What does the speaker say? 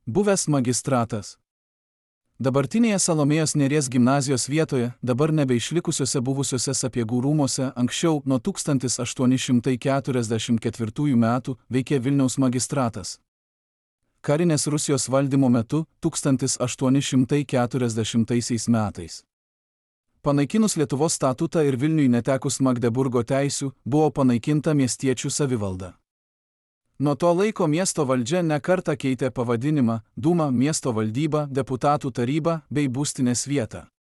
Buvęs magistratas. Dabartinėje Salomėjos Nėries gimnazijos vietoje, dabar nebeišlikusiuose buvusiuose Sapiegų rūmuose, anksčiau nuo 1844 metų veikė Vilniaus magistratas. Karinės Rusijos valdymo metu 1840 metais. Panaikinus Lietuvos statutą ir Vilniui netekus Magdeburgo teisių, buvo panaikinta miestiečių savivalda. Nuo to laiko miesto valdžia ne kartą keitė pavadinimą, dūmą, miesto valdybą, deputatų tarybą bei būstinės vietą.